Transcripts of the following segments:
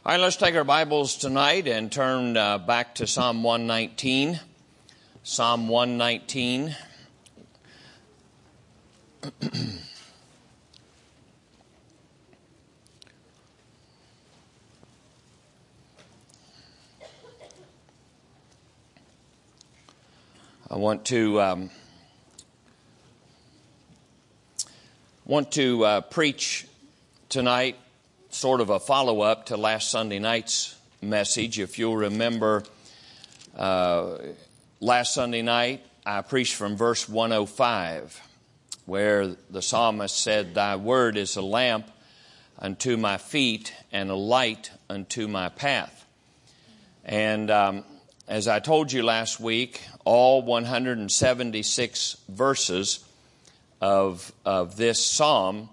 All right, let's take our Bibles tonight and turn back to Psalm 119. Psalm 119. I want to preach tonight sort of a follow-up to last Sunday night's message. If you'll remember, last Sunday night I preached from verse 105, where the psalmist said, "Thy word is a lamp unto my feet and a light unto my path." And as I told you last week, all 176 verses of this psalm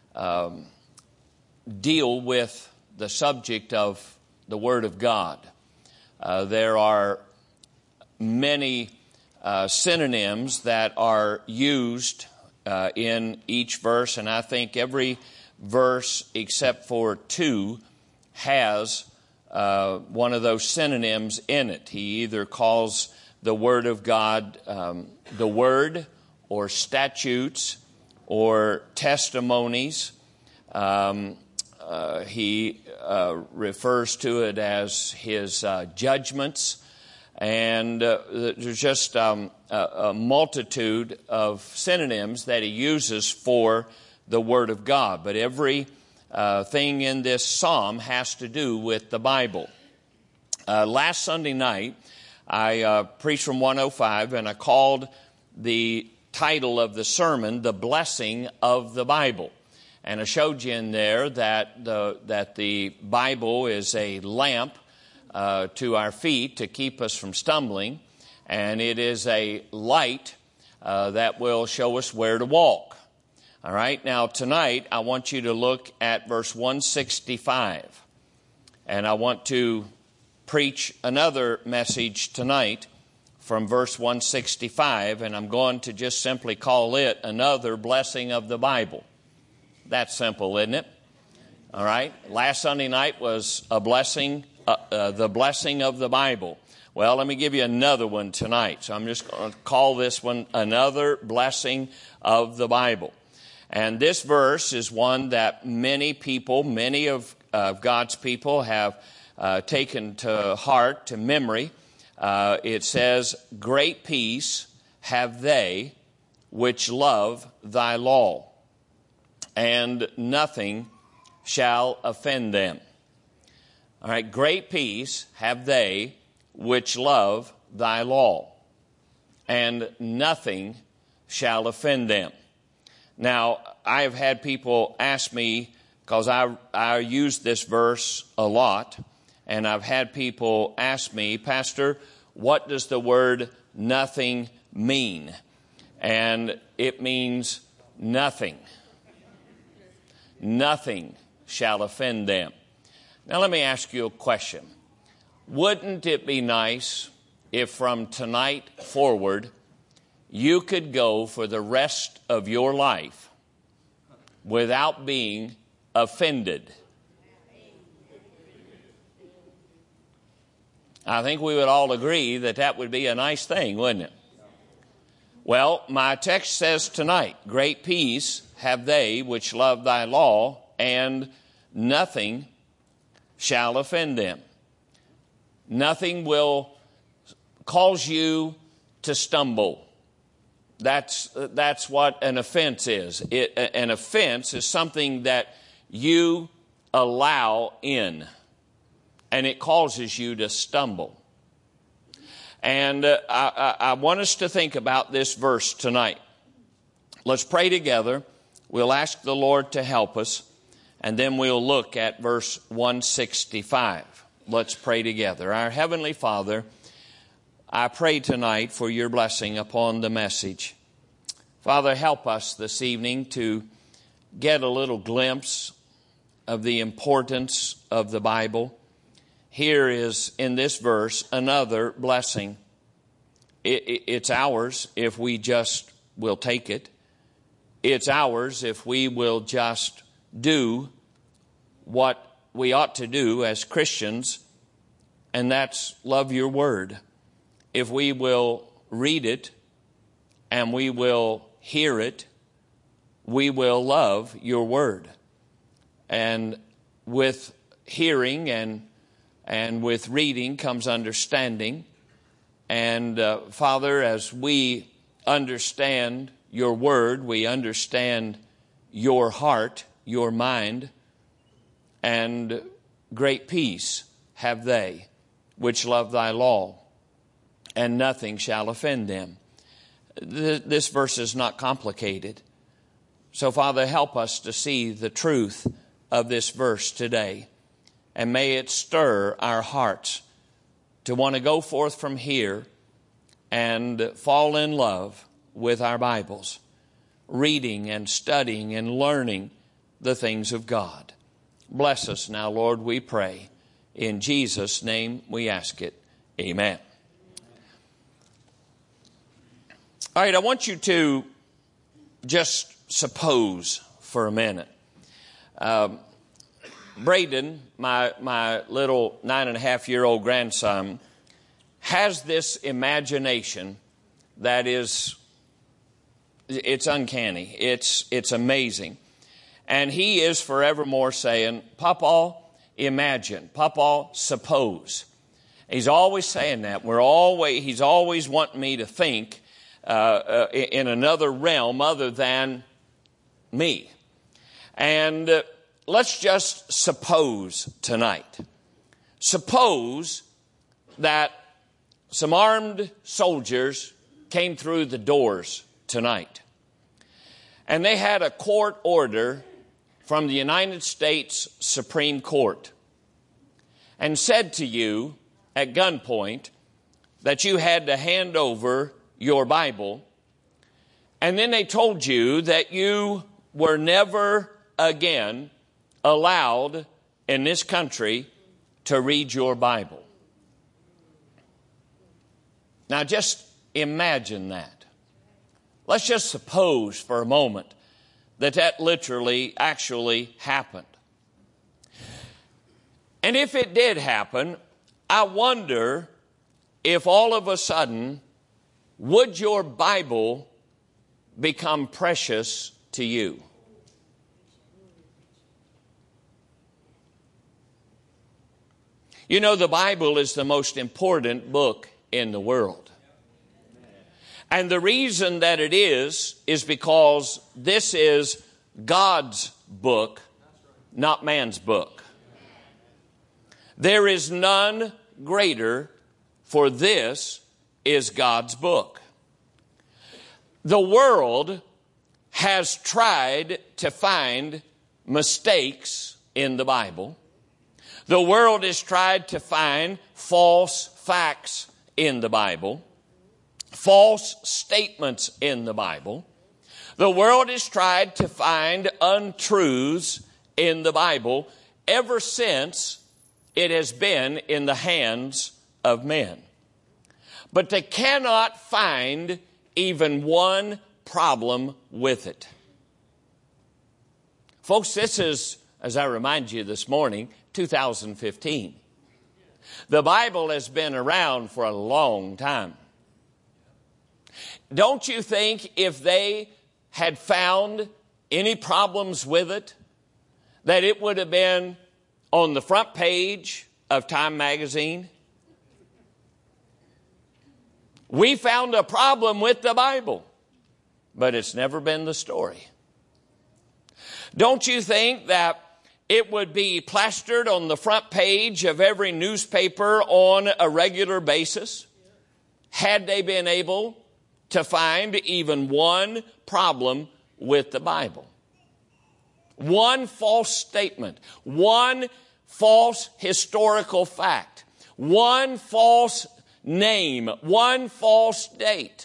deal with the subject of the Word of God. There are many synonyms that are used in each verse, and I think every verse except for 2 has one of those synonyms in it. He either calls the Word of God the Word, or statutes, or testimonies. He refers to it as his judgments, and there's just a multitude of synonyms that he uses for the Word of God. But every thing in this psalm has to do with the Bible. Last Sunday night, I preached from 105, and I called the title of the sermon, "The Blessing of the Bible." And I showed you in there that the Bible is a lamp to our feet to keep us from stumbling, and it is a light that will show us where to walk. All right, now tonight I want you to look at verse 165, and I want to preach another message tonight from verse 165, and I'm going to just simply call it "Another Blessing of the Bible." That's simple, isn't it? All right. Last Sunday night was a blessing, the blessing of the Bible. Well, let me give you another one tonight. So I'm just going to call this one "Another Blessing of the Bible." And this verse is one that many people, many of God's people have taken to heart, to memory. It says, "Great peace have they which love thy law, and nothing shall offend them." All right, great peace have they which love thy law, and nothing shall offend them. Now, I have had people ask me, because I use this verse a lot, and I've had people ask me, "Pastor, what does the word nothing mean?" And it means nothing. Nothing shall offend them. Now let me ask you a question. Wouldn't it be nice if from tonight forward you could go for the rest of your life without being offended? I think we would all agree that that would be a nice thing, wouldn't it? Well, my text says tonight, "Great peace have they which love thy law, and nothing shall offend them." Nothing will cause you to stumble. That's what an offense is. An offense is something that you allow in, and it causes you to stumble. And I want us to think about this verse tonight. Let's pray together. We'll ask the Lord to help us, and then we'll look at verse 165. Let's pray together. Our Heavenly Father, I pray tonight for your blessing upon the message. Father, help us this evening to get a little glimpse of the importance of the Bible. Here is, in this verse, another blessing. It's ours if we just will take it. It's ours if we will just do what we ought to do as Christians, and that's love your word. If we will read it and we will hear it, we will love your word. And with hearing and with reading comes understanding. And Father, as we understand your word, we understand your heart, your mind, and great peace have they which love thy law, and nothing shall offend them. This verse is not complicated. So, Father, help us to see the truth of this verse today, and may it stir our hearts to want to go forth from here and fall in love with our Bibles, reading and studying and learning the things of God. Bless us now, Lord, we pray. In Jesus' name we ask it. Amen. All right, I want you to just suppose for a minute. Braden, my little 9.5-year-old grandson, has this imagination that it's uncanny. It's amazing. And he is forevermore saying, Papa, imagine. Papa, suppose. He's always saying that. He's always wanting me to think in another realm other than me. And let's just suppose tonight. Suppose that some armed soldiers came through the doors tonight. And they had a court order from the United States Supreme Court and said to you at gunpoint that you had to hand over your Bible. And then they told you that you were never again allowed in this country to read your Bible. Now just imagine that. Let's just suppose for a moment that literally actually happened. And if it did happen, I wonder if all of a sudden would your Bible become precious to you? You know, the Bible is the most important book in the world. And the reason that it is because this is God's book, not man's book. There is none greater, for this is God's book. The world has tried to find mistakes in the Bible. The world has tried to find false facts in the Bible, false statements in the Bible. The world has tried to find untruths in the Bible ever since it has been in the hands of men. But they cannot find even one problem with it. Folks, this is, as I remind you this morning, 2015. The Bible has been around for a long time. Don't you think if they had found any problems with it, that it would have been on the front page of Time magazine? We found a problem with the Bible, but it's never been the story. Don't you think that it would be plastered on the front page of every newspaper on a regular basis had they been able to find even one problem with the Bible? One false statement, one false historical fact, one false name, one false date.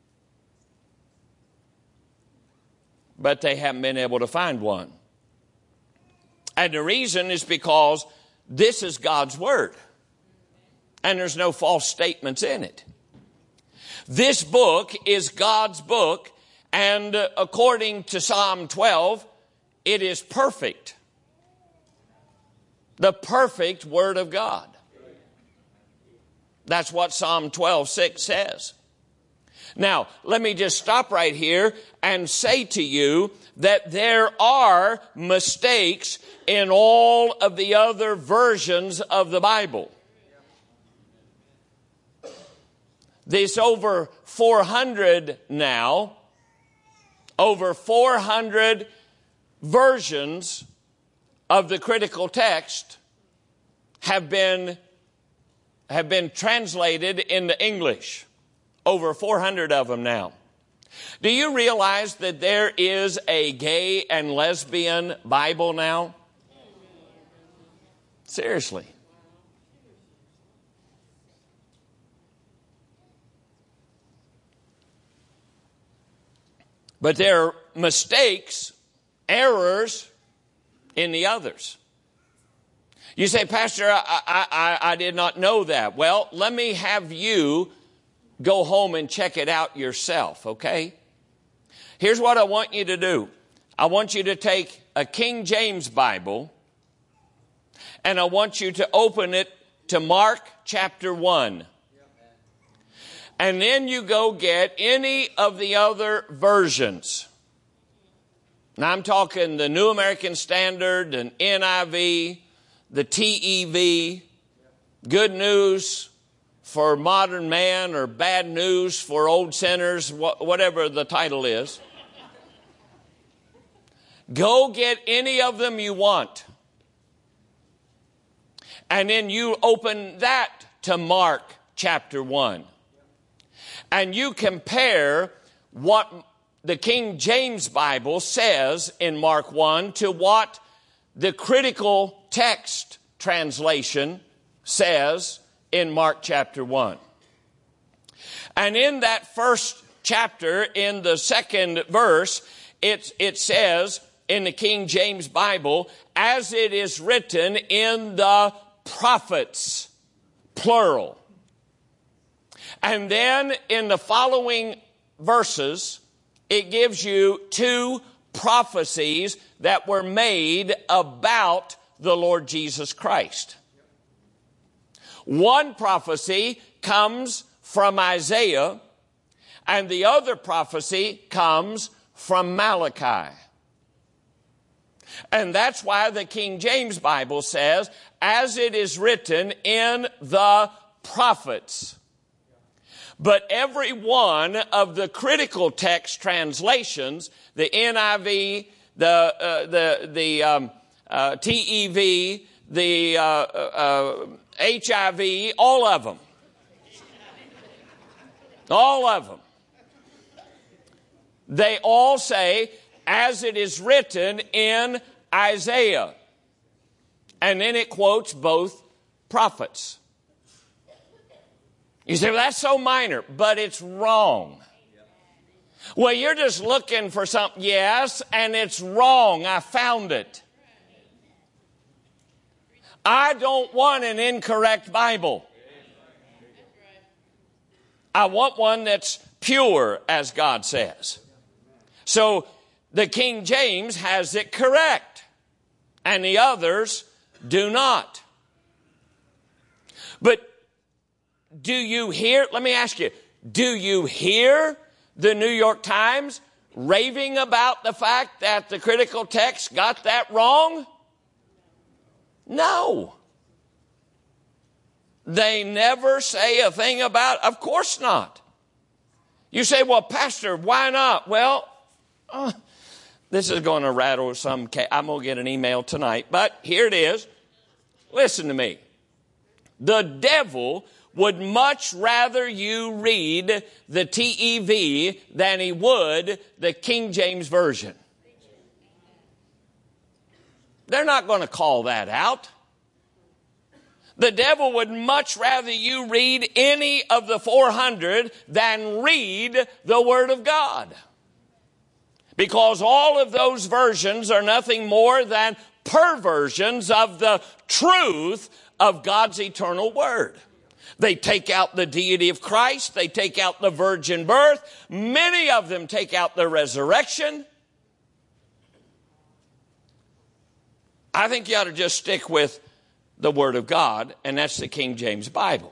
But they haven't been able to find one. And the reason is because this is God's Word. And there's no false statements in it. This book is God's book, and according to Psalm 12, it is perfect. The perfect Word of God. That's what Psalm 12:6 says. Now, let me just stop right here and say to you that there are mistakes in all of the other versions of the Bible. There's over 400 now, over 400 versions of the critical text have been translated into English. Over 400 of them now. Do you realize that there is a gay and lesbian Bible now? Seriously. But there are mistakes, errors in the others. You say, Pastor, I did not know that. Well, let me have you go home and check it out yourself, okay? Here's what I want you to do. I want you to take a King James Bible, and I want you to open it to Mark chapter 1. And then you go get any of the other versions. Now I'm talking the New American Standard, and NIV, the TEV, Good News for modern man, or bad news for old sinners, whatever the title is. Go get any of them you want. And then you open that to Mark chapter 1. And you compare what the King James Bible says in Mark 1 to what the critical text translation says in Mark chapter 1. And in that first chapter, in the second verse, it says in the King James Bible, as it is written in the prophets, plural. And then in the following verses, it gives you two prophecies that were made about the Lord Jesus Christ. One prophecy comes from Isaiah, and the other prophecy comes from Malachi. And that's why the King James Bible says, as it is written in the prophets. But every one of the critical text translations, the NIV, the TEV, the HIV, all of them. All of them. They all say, as it is written in Isaiah. And then it quotes both prophets. You say, well, that's so minor, but it's wrong. Well, you're just looking for something. Yes, and it's wrong. I found it. I don't want an incorrect Bible. I want one that's pure, as God says. So the King James has it correct, and the others do not. But do you hear, let me ask you, do you hear the New York Times raving about the fact that the critical text got that wrong? No. They never say a thing about it. Of course not. You say, well, Pastor, why not? Well, this is going to rattle some. I'm going to get an email tonight, but here it is. Listen to me. The devil would much rather you read the TEV than he would the King James Version. They're not going to call that out. The devil would much rather you read any of the 400 than read the Word of God. Because all of those versions are nothing more than perversions of the truth of God's eternal Word. They take out the deity of Christ. They take out the virgin birth. Many of them take out the resurrection. I think you ought to just stick with the Word of God, and that's the King James Bible.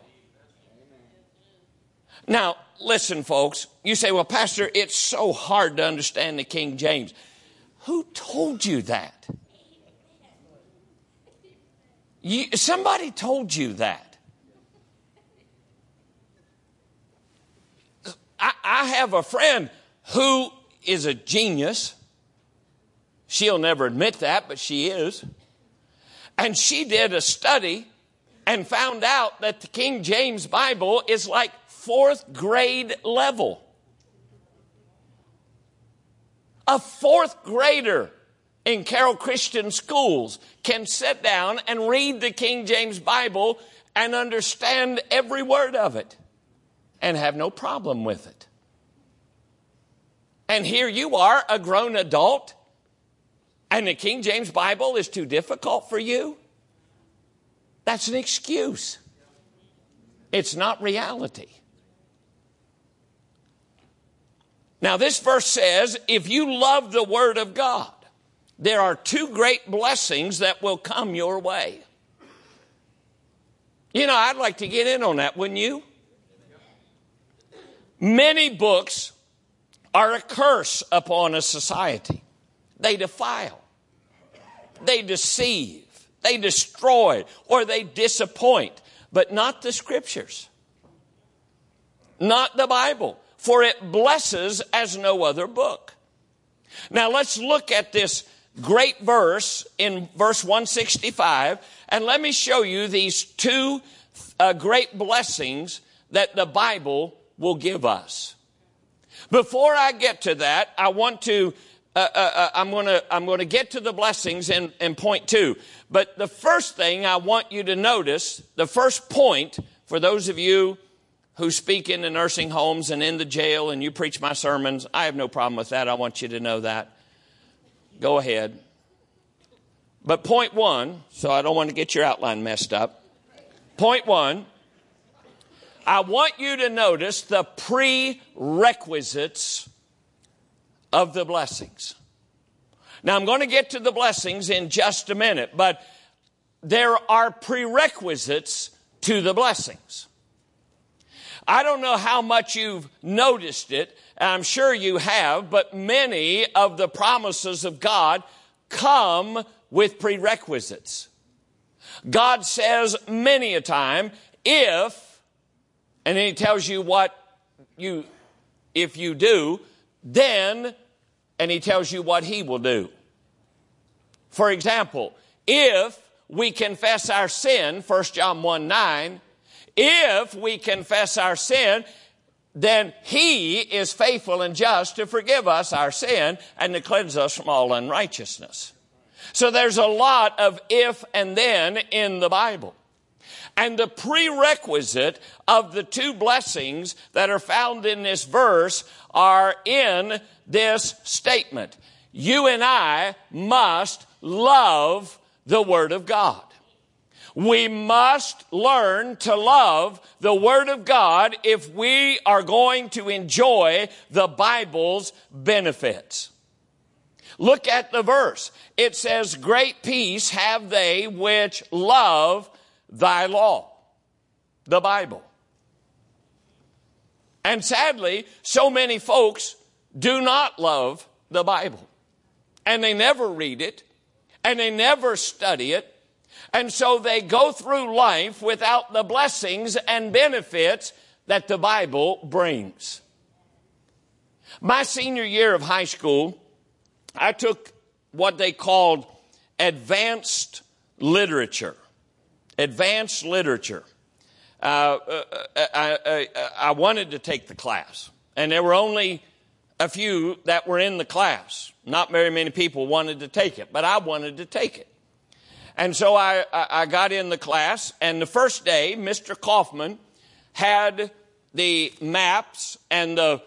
Now, listen, folks. You say, well, Pastor, it's so hard to understand the King James. Who told you that? Somebody told you that. I have a friend who is a genius. She'll never admit that, but she is. And she did a study and found out that the King James Bible is like 4th grade level. A 4th grader in Carroll Christian schools can sit down and read the King James Bible and understand every word of it and have no problem with it. And here you are, a grown adult, and the King James Bible is too difficult for you? That's an excuse. It's not reality. Now, this verse says, if you love the Word of God, there are 2 great blessings that will come your way. You know, I'd like to get in on that, wouldn't you? Many books are a curse upon a society. They defile, they deceive, they destroy, or they disappoint, but not the Scriptures, not the Bible. For it blesses as no other book. Now let's look at this great verse in verse 165, and let me show you these 2 great blessings that the Bible will give us. Before I get to that, I want to I'm going to get to the blessings in point 2. But the first thing I want you to notice, the first point for those of you who speak in the nursing homes and in the jail and you preach my sermons, I have no problem with that. I want you to know that. Go ahead. But point 1, so I don't want to get your outline messed up. Point 1, I want you to notice the prerequisites of the blessings. Now, I'm going to get to the blessings in just a minute, but there are prerequisites to the blessings. I don't know how much you've noticed it, and I'm sure you have, but many of the promises of God come with prerequisites. God says many a time, if, and then he tells you if you do, then, and he tells you what he will do. For example, if we confess our sin, 1 John 1:9, if we confess our sin, then he is faithful and just to forgive us our sin and to cleanse us from all unrighteousness. So there's a lot of if and then in the Bible. And the prerequisite of the 2 blessings that are found in this verse are in this statement. You and I must love the Word of God. We must learn to love the Word of God if we are going to enjoy the Bible's benefits. Look at the verse. It says, great peace have they which love thy law, the Bible. And sadly, so many folks do not love the Bible. And they never read it, and they never study it. And so they go through life without the blessings and benefits that the Bible brings. My senior year of high school, I took what they called advanced literature. Advanced literature. I wanted to take the class, and there were only a few that were in the class. Not very many people wanted to take it, but I wanted to take it. And so I got in the class, and the first day, Mr. Kaufman had the maps and the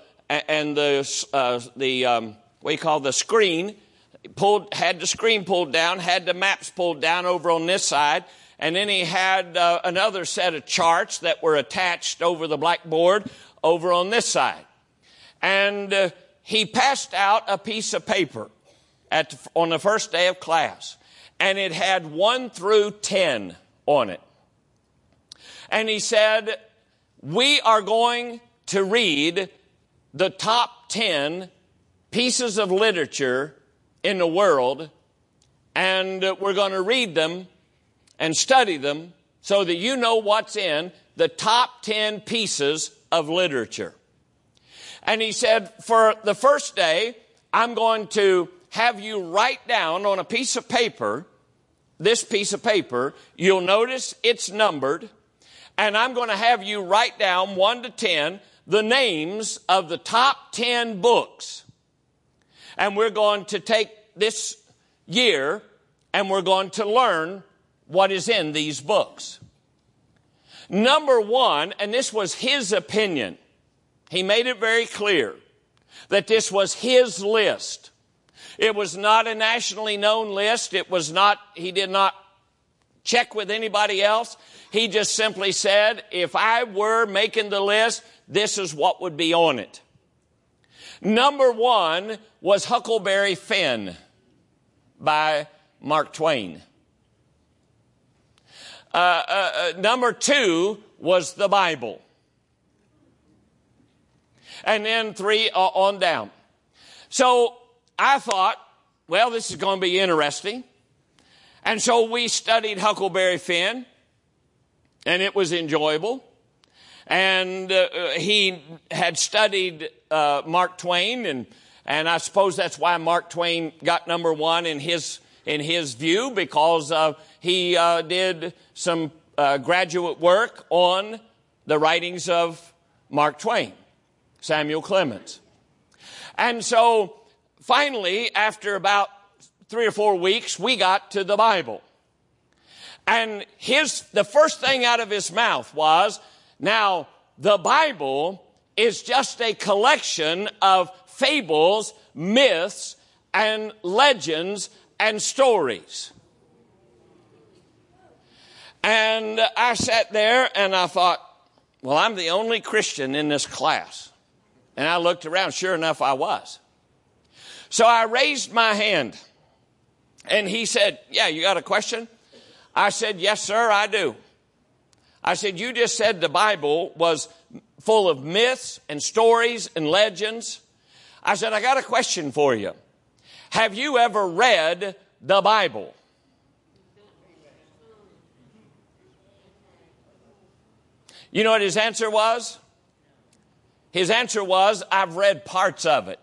screen pulled, had the screen pulled down, had the maps pulled down over on this side, and then he had another set of charts that were attached over the blackboard over on this side. And he passed out a piece of paper on the first day of class. And it had 1 through 10 on it. And he said, we are going to read the top 10 pieces of literature in the world, and we're going to read them and study them so that you know what's in the top 10 pieces of literature. And he said, for the first day, I'm going to have you write down on a piece of paper, this piece of paper, you'll notice it's numbered, and I'm going to have you write down 1 to 10 the names of the top 10 books. And we're going to take this year and we're going to learn what is in these books. Number one, and this was his opinion, he made it very clear that this was his list. It was not a nationally known list. He did not check with anybody else. He just simply said, if I were making the list, this is what would be on it. Number one was Huckleberry Finn by Mark Twain. Number two was the Bible. And then 3 on down. So I thought, well, this is going to be interesting. And so we studied Huckleberry Finn, and it was enjoyable. And he had studied Mark Twain, and I suppose that's why Mark Twain got number one in his view, because he did some graduate work on the writings of Mark Twain, Samuel Clemens. And so finally, after about 3 or 4 weeks, we got to the Bible. And the first thing out of his mouth was, now, the Bible is just a collection of fables, myths, and legends and stories. And I sat there and I thought, well, I'm the only Christian in this class. And I looked around, sure enough, I was. So I raised my hand, and he said, yeah, you got a question? I said, yes, sir, I do. I said, you just said the Bible was full of myths and stories and legends. I said, I got a question for you. Have you ever read the Bible? You know what his answer was? His answer was, I've read parts of it.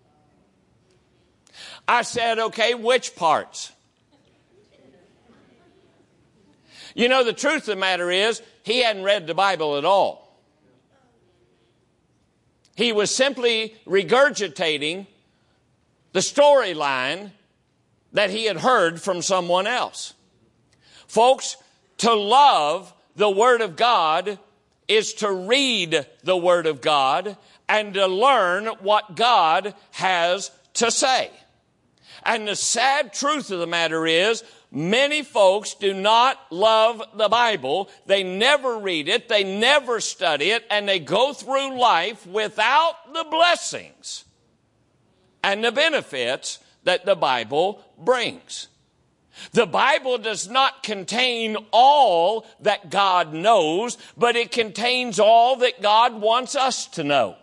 I said, okay, which parts? You know, the truth of the matter is, he hadn't read the Bible at all. He was simply regurgitating the storyline that he had heard from someone else. Folks, to love the Word of God is to read the Word of God and to learn what God has to say. And the sad truth of the matter is, many folks do not love the Bible. They never read it, they never study it, and they go through life without the blessings and the benefits that the Bible brings. The Bible does not contain all that God knows, but it contains all that God wants us to know.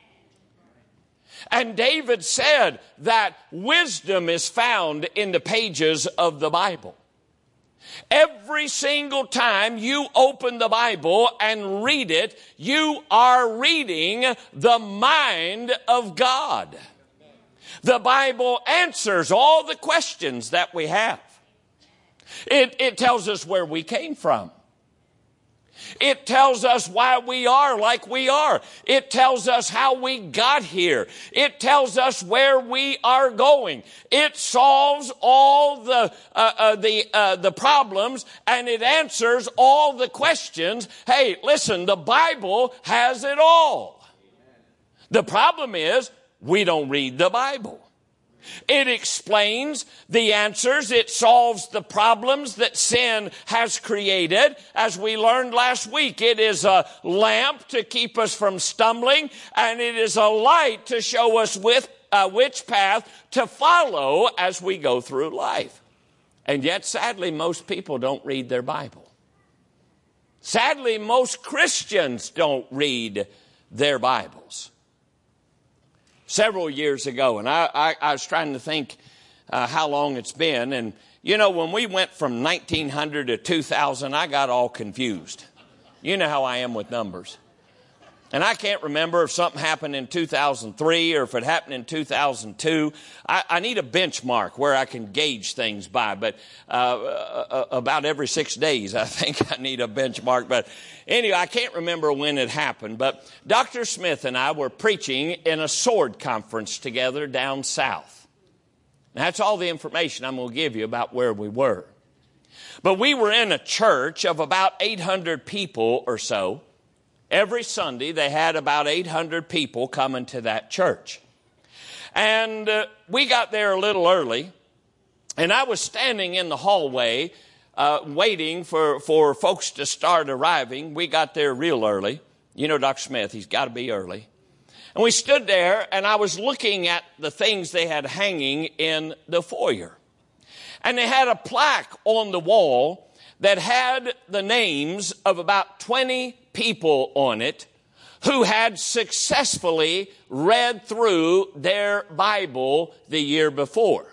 And David said that wisdom is found in the pages of the Bible. Every single time you open the Bible and read it, you are reading the mind of God. The Bible answers all the questions that we have. It tells us where we came from. It tells us why we are like we are. It tells us how we got here. It tells us where we are going. It solves all the problems, and it answers all the questions. Hey, listen, the Bible has it all. The problem is we don't read the Bible. It explains the answers. It solves the problems that sin has created. As we learned last week, it is a lamp to keep us from stumbling, and it is a light to show us which path to follow as we go through life. And yet, sadly, most people don't read their Bible. Sadly, most Christians don't read their Bibles. Several years ago, and I was trying to think how long it's been, and you know, when we went from 1900 to 2000, I got all confused. You know how I am with numbers. And I can't remember if something happened in 2003 or if it happened in 2002. I need a benchmark where I can gauge things by. But about every 6 days, I think I need a benchmark. But anyway, I can't remember when it happened. But Dr. Smith and I were preaching in a sword conference together down south. And that's all the information I'm going to give you about where we were. But we were in a church of about 800 people or so. Every Sunday, they had about 800 people coming to that church. And we got there a little early, and I was standing in the hallway waiting for folks to start arriving. We got there real early. You know Dr. Smith, he's got to be early. And we stood there, and I was looking at the things they had hanging in the foyer. And they had a plaque on the wall that had the names of about 20 people on it who had successfully read through their Bible the year before.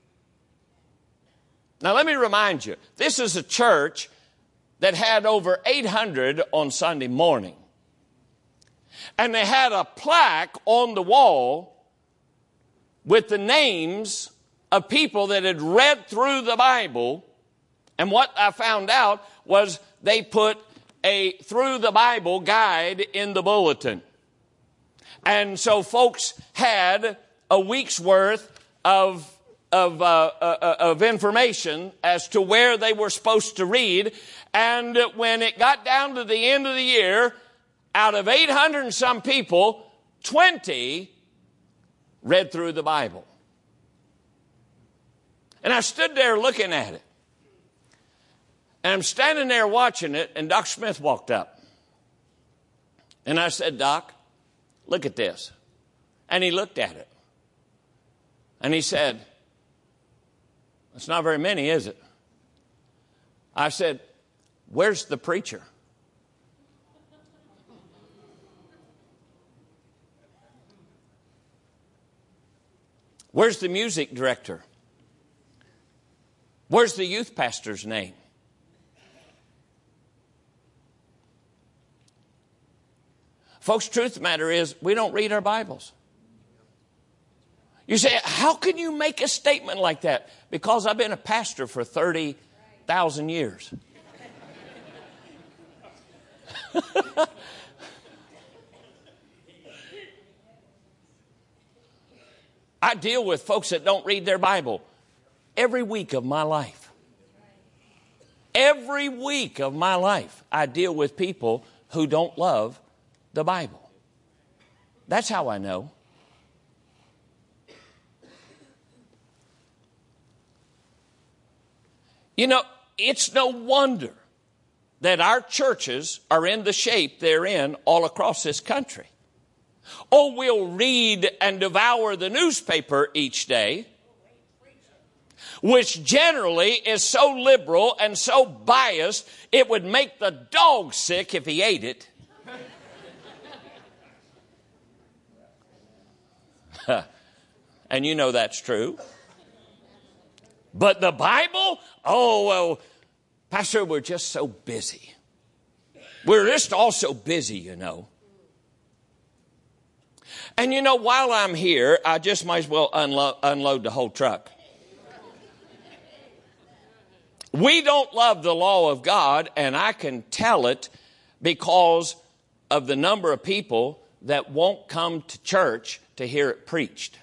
Now let me remind you, this is a church that had over 800 on Sunday morning. And they had a plaque on the wall with the names of people that had read through the Bible. And what I found out was they put a Through the Bible guide in the bulletin. And so folks had a week's worth of information as to where they were supposed to read. And when it got down to the end of the year, out of 800 and some people, 20 read through the Bible. And I stood there looking at it. And I'm standing there watching it, and Dr. Smith walked up. And I said, Doc, look at this. And he looked at it. And he said, it's not very many, is it? I said, where's the preacher? Where's the music director? Where's the youth pastor's name? Folks, truth of the matter is, we don't read our Bibles. You say, how can you make a statement like that? Because I've been a pastor for 30,000 years. I deal with folks that don't read their Bible every week of my life. Every week of my life, I deal with people who don't love the Bible. That's how I know. You know, it's no wonder that our churches are in the shape they're in all across this country. Oh, we'll read and devour the newspaper each day, which generally is so liberal and so biased, it would make the dog sick if he ate it. And you know that's true. But the Bible? Oh, well, Pastor, we're just so busy. We're just all so busy, you know. And you know, while I'm here, I just might as well unload the whole truck. We don't love the law of God, and I can tell it because of the number of people that won't come to church to hear it preached.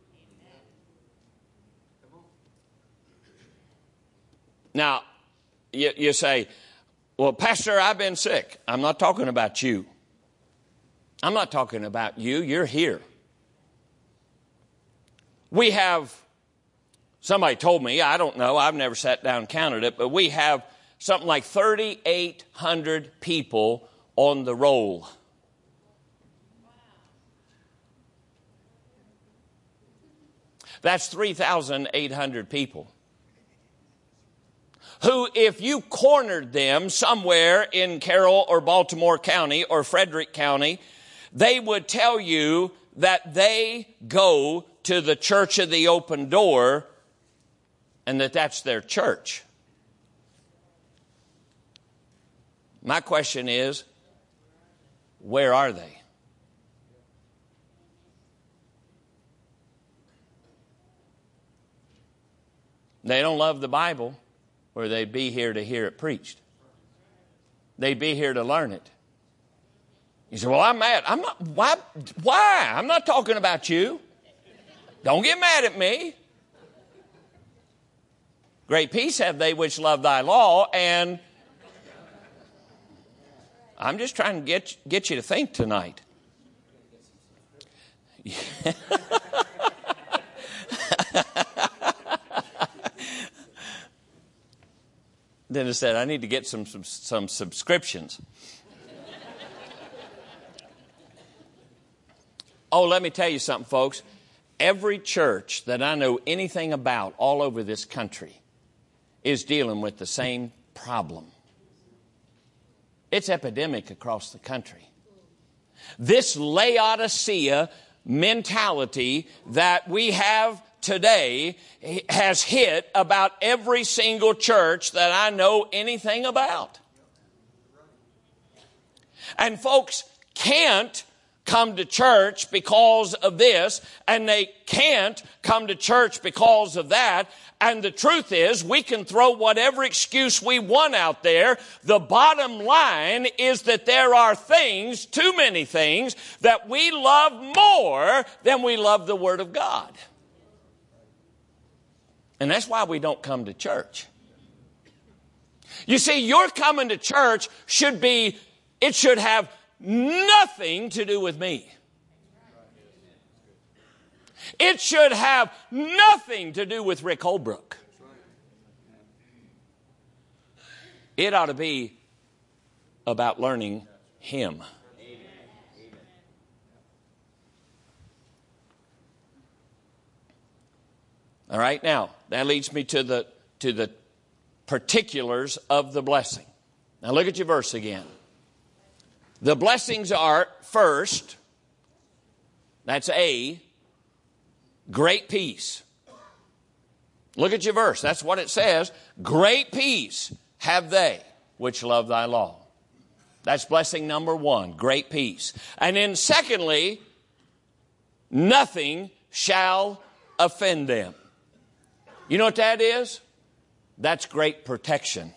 Now, you say, well, Pastor, I've been sick. I'm not talking about you. I'm not talking about you. You're here. We have, somebody told me, I don't know, I've never sat down and counted it, but we have something like 3,800 people on the roll. That's 3,800 people who, if you cornered them somewhere in Carroll or Baltimore County or Frederick County, they would tell you that they go to the Church of the Open Door and that that's their church. My question is, where are they? They don't love the Bible, or they'd be here to hear it preached. They'd be here to learn it. You say, well, I'm mad. I'm not. Why? I'm not talking about you. Don't get mad at me. Great peace have they which love thy law, and I'm just trying to get you to think tonight. Dennis said, I need to get some subscriptions. Oh, let me tell you something, folks. Every church that I know anything about all over this country is dealing with the same problem. It's epidemic across the country. This Laodicea mentality that we have today has hit about every single church that I know anything about. And folks can't come to church because of this, and they can't come to church because of that. And the truth is, we can throw whatever excuse we want out there. The bottom line is that there are things, too many things, that we love more than we love the Word of God. And that's why we don't come to church. You see, your coming to church should have nothing to do with me. It should have nothing to do with Rick Holbrook. It ought to be about learning Him. All right, now that leads me to the particulars of the blessing. Now look at your verse again. The blessings are, first, that's A, great peace. Look at your verse. That's what it says. Great peace have they which love thy law. That's blessing number one, great peace. And then secondly, nothing shall offend them. You know what that is? That's great protection.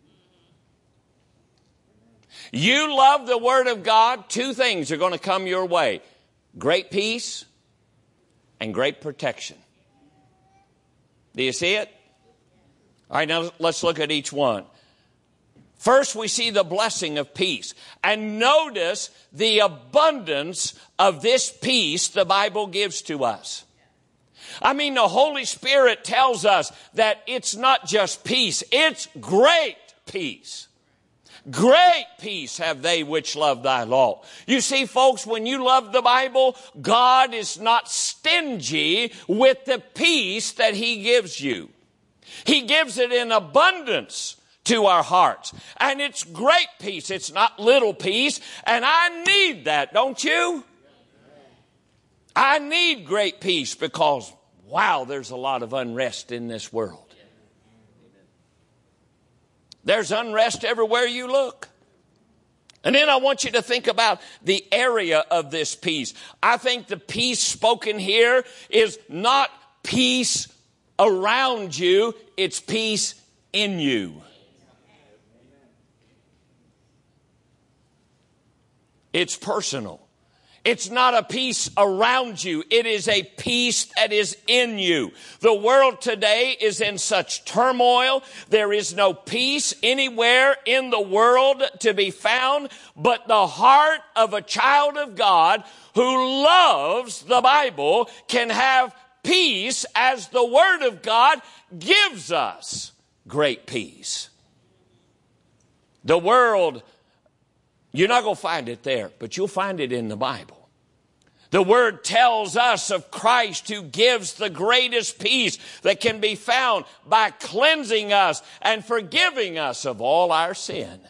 You love the Word of God, two things are going to come your way. Great peace and great protection. Do you see it? All right, now let's look at each one. First, we see the blessing of peace. And notice the abundance of this peace the Bible gives to us. I mean, the Holy Spirit tells us that it's not just peace, it's great peace. Great peace have they which love thy law. You see, folks, when you love the Bible, God is not stingy with the peace that He gives you. He gives it in abundance to our hearts. And it's great peace. It's not little peace. And I need that, don't you? I need great peace because, wow, there's a lot of unrest in this world. There's unrest everywhere you look. And then I want you to think about the area of this peace. I think the peace spoken here is not peace around you, it's peace in you. It's personal. It's not a peace around you. It is a peace that is in you. The world today is in such turmoil. There is no peace anywhere in the world to be found, but the heart of a child of God who loves the Bible can have peace as the Word of God gives us great peace. The world, you're not going to find it there, but you'll find it in the Bible. The Word tells us of Christ who gives the greatest peace that can be found by cleansing us and forgiving us of all our sin.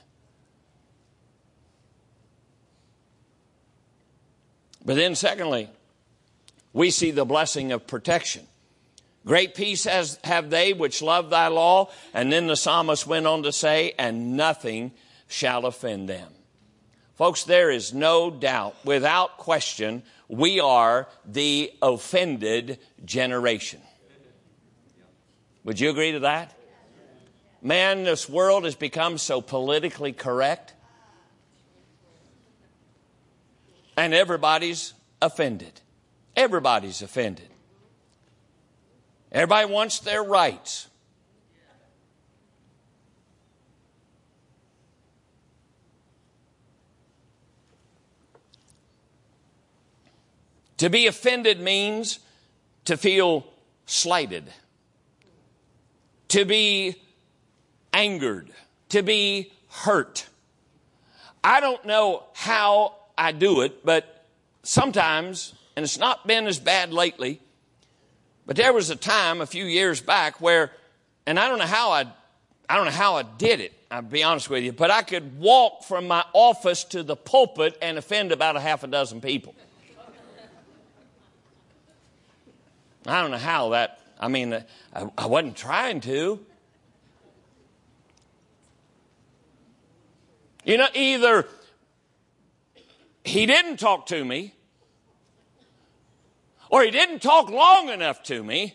But then secondly, we see the blessing of protection. Great peace have they which love thy law. And then the psalmist went on to say, and nothing shall offend them. Folks, there is no doubt, without question, we are the offended generation. Would you agree to that? Man, this world has become so politically correct. And everybody's offended. Everybody's offended. Everybody wants their rights. To be offended means to feel slighted, to be angered, to be hurt. I don't know how I do it, but sometimes, and it's not been as bad lately, but there was a time a few years back where, and I don't know how I did it, I'll be honest with you, but I could walk from my office to the pulpit and offend about a half a dozen people. I don't know how that, I wasn't trying to. You know, either he didn't talk to me, or he didn't talk long enough to me,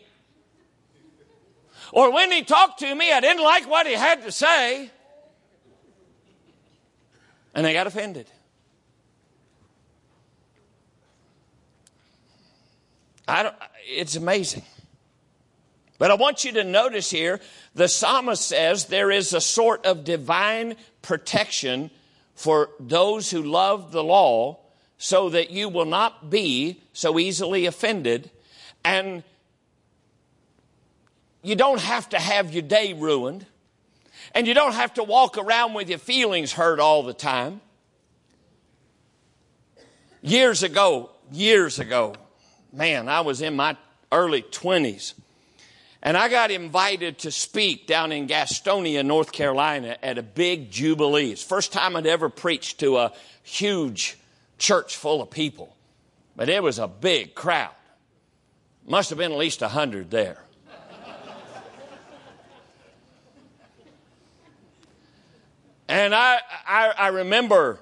or when he talked to me, I didn't like what he had to say, and I got offended. It's amazing. But I want you to notice here, the psalmist says there is a sort of divine protection for those who love the law so that you will not be so easily offended, and you don't have to have your day ruined, and you don't have to walk around with your feelings hurt all the time. Years ago, man, I was in my early 20s, and I got invited to speak down in Gastonia, North Carolina, at a big jubilee. It's the first time I'd ever preached to a huge church full of people, but it was a big crowd. Must have been at least 100 there. And I remember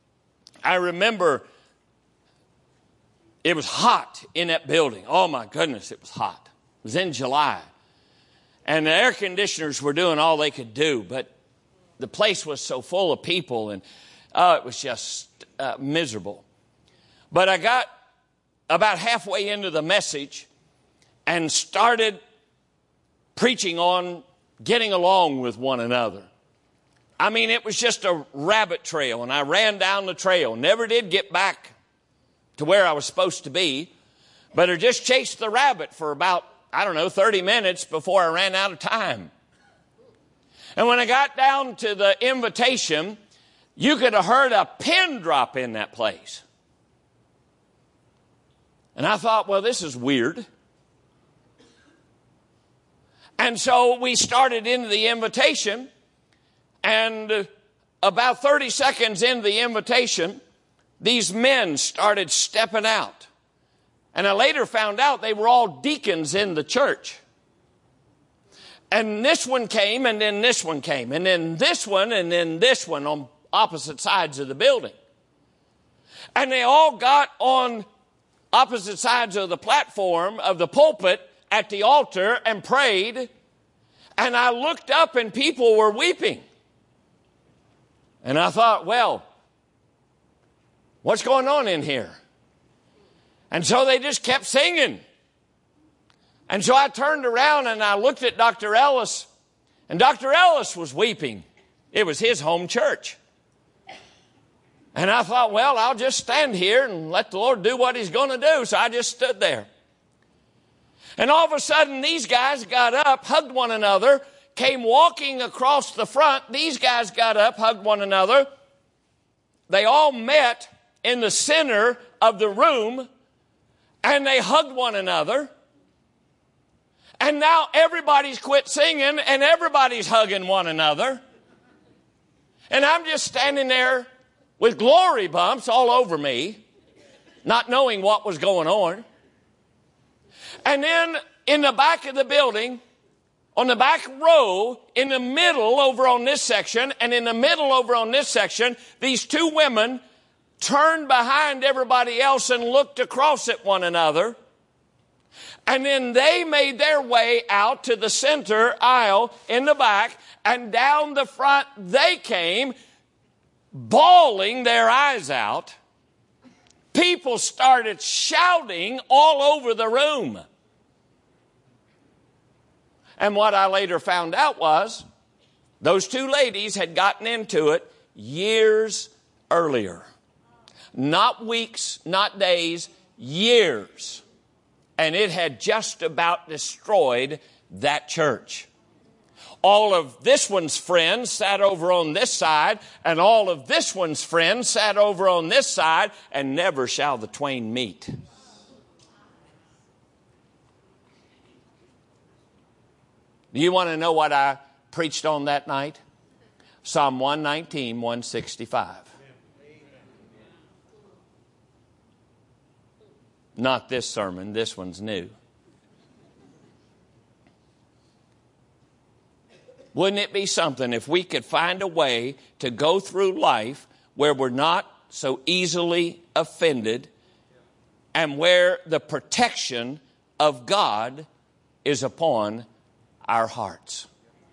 it was hot in that building. Oh my goodness, it was hot. It was in July. And the air conditioners were doing all they could do, but the place was so full of people, and it was just miserable. But I got about halfway into the message and started preaching on getting along with one another. I mean, it was just a rabbit trail, and I ran down the trail. Never did get back to where I was supposed to be, but I just chased the rabbit for about, 30 minutes before I ran out of time. And when I got down to the invitation, you could have heard a pin drop in that place. And I thought, well, this is weird. And so we started into the invitation, and about 30 seconds into the invitation, these men started stepping out. And I later found out they were all deacons in the church. And this one came, and then this one came, and then this one, and then this one on opposite sides of the building. And they all got on opposite sides of the platform of the pulpit at the altar and prayed. And I looked up, and people were weeping. And I thought, well, what's going on in here? And so they just kept singing. And so I turned around and I looked at Dr. Ellis, and Dr. Ellis was weeping. It was his home church. And I thought, well, I'll just stand here and let the Lord do what he's going to do. So I just stood there. And all of a sudden, these guys got up, hugged one another, came walking across the front. These guys got up, hugged one another. They all met in the center of the room And they hugged one another. And now everybody's quit singing and everybody's hugging one another. And I'm just standing there with glory bumps all over me, not knowing what was going on. And then in the back of the building, on the back row, in the middle over on this section, and in the middle over on this section, these two women turned behind everybody else and looked across at one another. And then they made their way out to the center aisle in the back, and down the front they came, bawling their eyes out. People started shouting all over the room. And what I later found out was those two ladies had gotten into it years earlier. Not weeks, not days, years. And it had just about destroyed that church. All of this one's friends sat over on this side, and all of this one's friends sat over on this side, and never shall the twain meet. Do you want to know what I preached on that night? Psalm 119, 165. Not this sermon, this one's new. Wouldn't it be something if we could find a way to go through life where we're not so easily offended and where the protection of God is upon our hearts?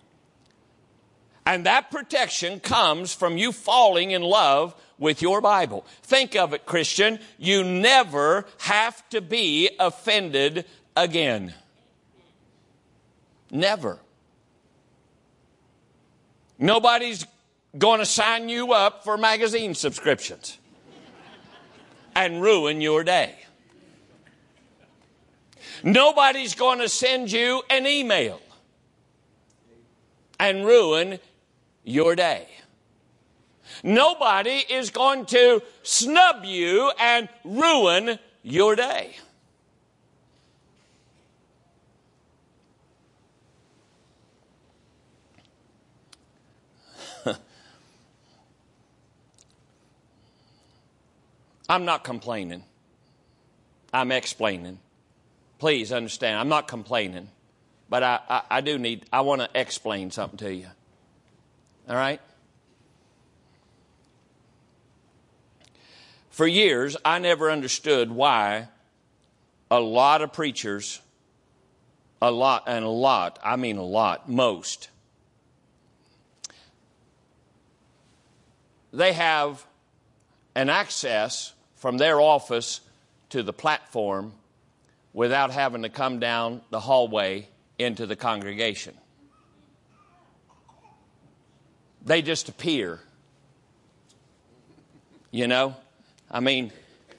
And that protection comes from you falling in love with your Bible. Think of it, Christian. You never have to be offended again. Never. Nobody's going to sign you up for magazine subscriptions and ruin your day. Nobody's going to send you an email and ruin your day. Nobody is going to snub you and ruin your day. I'm not complaining. I'm explaining. Please understand, I'm not complaining. But I want to explain something to you. All right? For years, I never understood why a lot of preachers, most, they have an access from their office to the platform without having to come down the hallway into the congregation. They just appear. You know? I mean,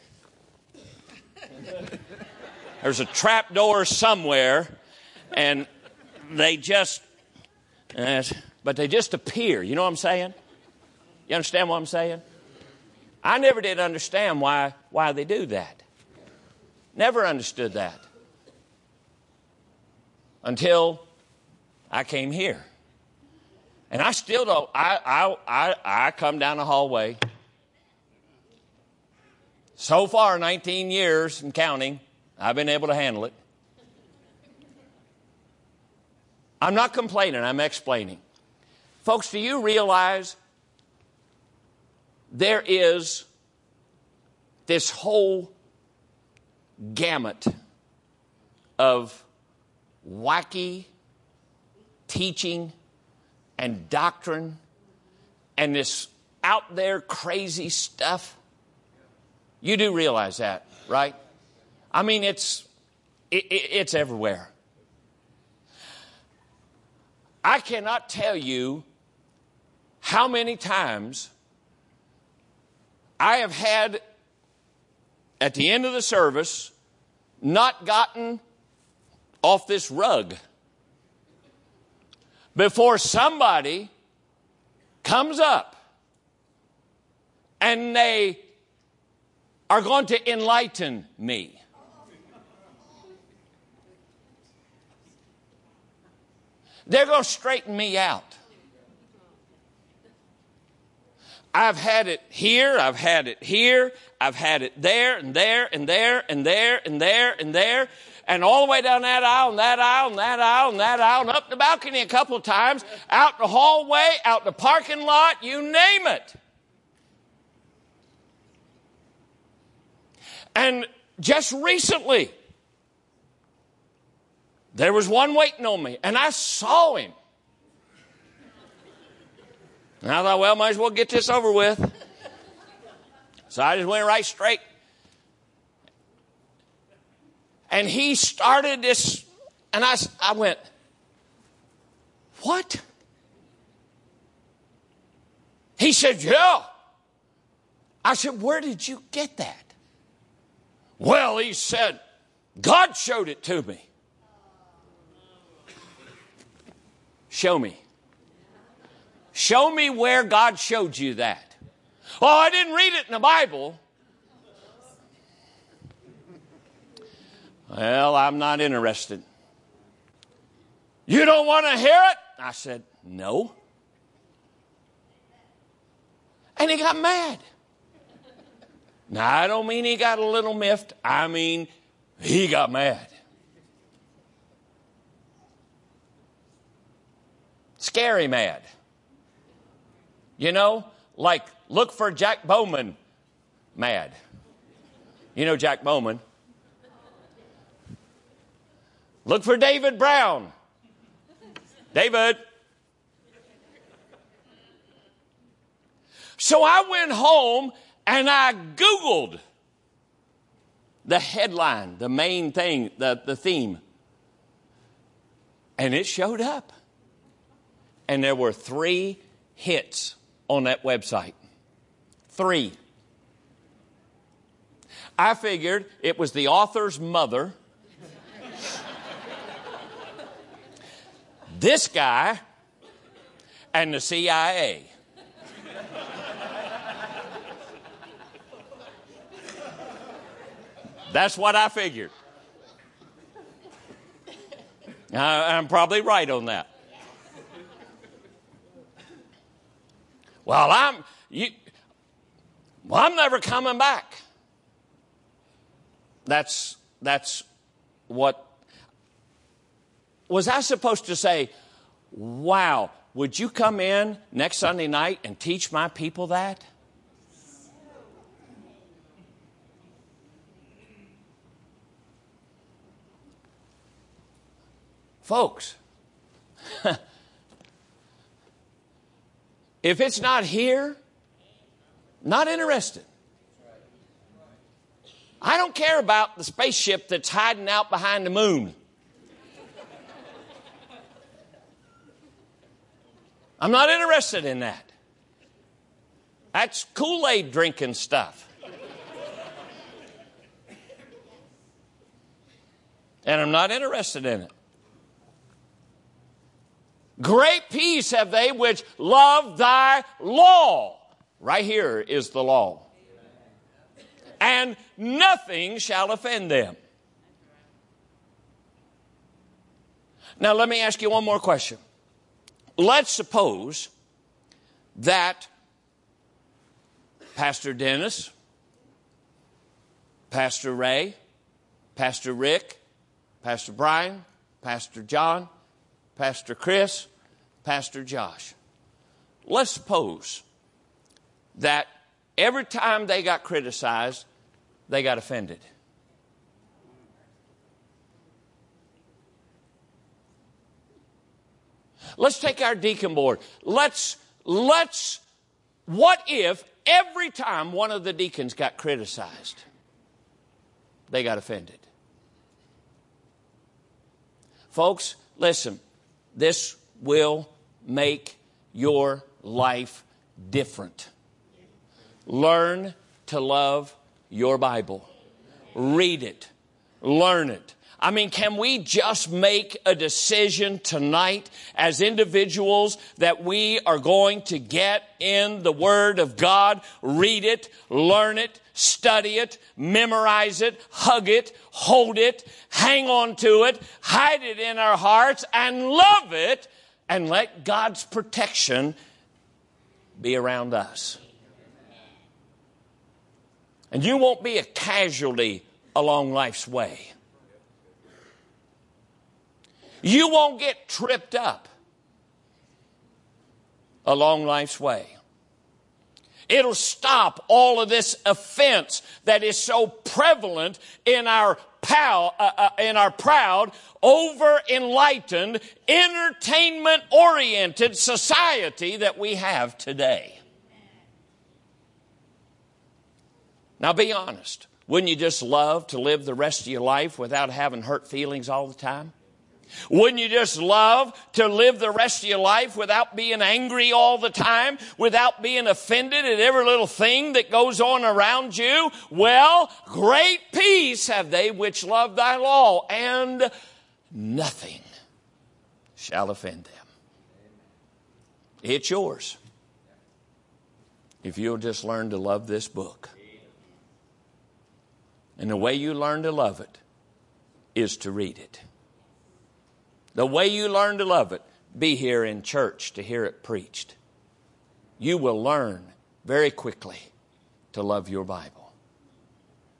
there's a trap door somewhere, and they just, but they just appear. You know what I'm saying? You understand what I'm saying? I never did understand why they do that. Never understood that. Until I came here. And I still don't. I come down the hallway. So far, 19 years and counting, I've been able to handle it. I'm not complaining, I'm explaining. Folks, do you realize there is this whole gamut of wacky teaching and doctrine and this out there crazy stuff? You do realize that, right? I mean, it's everywhere. I cannot tell you how many times I have had, at the end of the service, not gotten off this rug before somebody comes up and they are going to enlighten me. They're going to straighten me out. I've had it here, I've had it here, I've had it there and there and there and there and there and there, and all the way down that aisle and that aisle and that aisle and that aisle and up the balcony a couple of times, out the hallway, out the parking lot, you name it. And just recently, there was one waiting on me, and I saw him. And I thought, well, might as well get this over with. So I just went right straight. And he started this, and I went, what? He said, yeah. I said, where did you get that? Well, he said, God showed it to me. Show me. Show me where God showed you that. Oh, I didn't read it in the Bible. Well, I'm not interested. You don't want to hear it? I said, no. And he got mad. Now, I don't mean he got a little miffed. I mean, he got mad. Scary mad. You know, like look for Jack Bowman mad. You know Jack Bowman. Look for David Brown. David. So I went home and I Googled the headline, the main thing, the theme. And it showed up. And there were 3 hits on that website. 3. I figured it was the author's mother, this guy, and the CIA. That's what I figured. I'm probably right on that. Well, I'm never coming back. That's what. Was I supposed to say, wow, would you come in next Sunday night and teach my people that? Folks, if it's not here, not interested. I don't care about the spaceship that's hiding out behind the moon. I'm not interested in that. That's Kool-Aid drinking stuff. And I'm not interested in it. Great peace have they which love thy law. Right here is the law. And nothing shall offend them. Now let me ask you one more question. Let's suppose that Pastor Dennis, Pastor Ray, Pastor Rick, Pastor Brian, Pastor John, Pastor Chris, Pastor Josh. Let's suppose that every time they got criticized, they got offended. Let's take our deacon board. What if every time one of the deacons got criticized, they got offended? Folks, listen, this will make your life different. Learn to love your Bible. Read it. Learn it. I mean, can we just make a decision tonight as individuals that we are going to get in the Word of God, read it, learn it, study it, memorize it, hug it, hold it, hang on to it, hide it in our hearts, and love it and let God's protection be around us. And you won't be a casualty along life's way. You won't get tripped up along life's way. It'll stop all of this offense that is so prevalent in our proud, over-enlightened, entertainment-oriented society that we have today. Now be honest. Wouldn't you just love to live the rest of your life without having hurt feelings all the time? Wouldn't you just love to live the rest of your life without being angry all the time, without being offended at every little thing that goes on around you? Well, great peace have they which love thy law, and nothing shall offend them. It's yours if you'll just learn to love this book. And the way you learn to love it is to read it. The way you learn to love it, be here in church to hear it preached. You will learn very quickly to love your Bible.